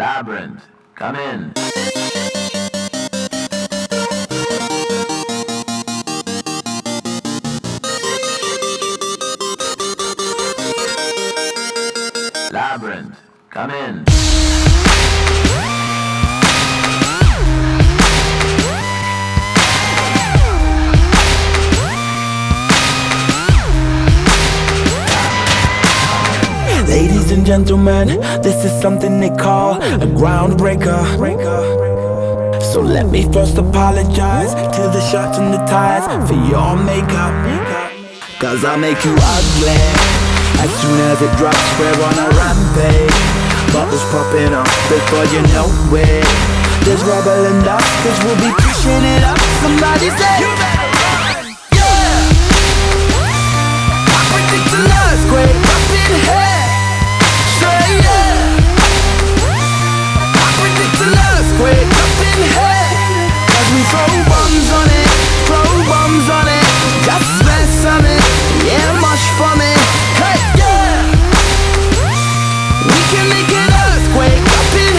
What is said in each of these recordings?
Labyrinth, come in. Labyrinth, come in. Ladies and gentlemen, this is something they call a groundbreaker. So let me first apologize to the shirts and the ties for your makeup, cause I'll make you ugly as soon as it drops. We're on a rampage, bubbles popping up before you know it. There's rubble and dust, cause we'll be pushing it up. Somebody say, you better run, yeah. I predict an earthquake up in here. Earthquake up in here, cause we throw bombs on it, just mess on it, yeah, mush for me, hey, yeah. We can make an earthquake up in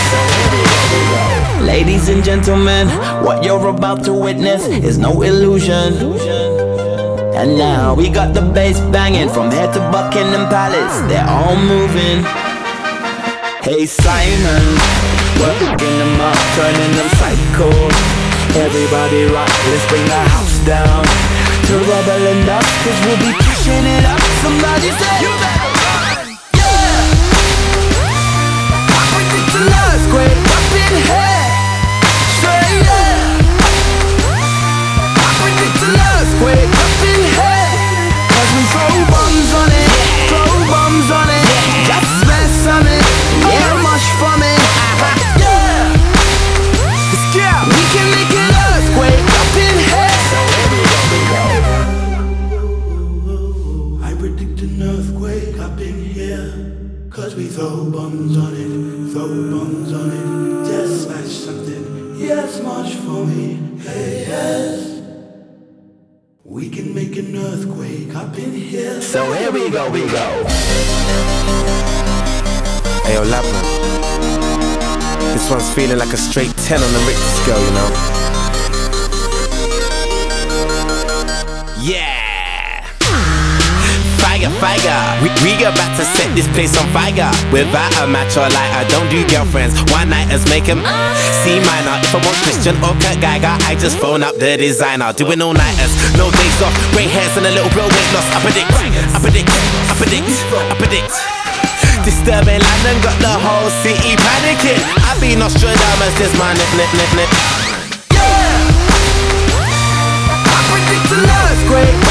here. Ladies and gentlemen, what you're about to witness is no illusion. And now we got the bass banging from here to Buckingham Palace, they're all moving. Hey Simon, working them up, turning them psycho. Everybody rock, let's bring the house down to rubble and dust, cause we'll be pushing it up. Somebody say, you better run, yeah. I predict an earthquake up in here. Say yeah. I predict an earthquake up in here, cause we throw bombs on it, just mess on it, yeah, much for me. We can make an earthquake up in here. So I predict an earthquake up in here, cause we throw bombs on it, just smash something, yes, much for me, hey, yes. We can make an earthquake up in here. So here we go. Hey, yo, Labyrinth. This one's feeling like a straight 10 on the Richter scale, you know? Yeah! Fire. We about to set this place on fire. Without a match or lighter, don't do girlfriends. One nighters make them C minor. If I want Christian or Kurt Geiger, I just phone up the designer. Doing all nighters, no days off, grey hairs and a little bro weight loss. I predict. Disturbing London got the whole city panicking. I be Nostradamus, this my nip. Yeah! I predict an earthquake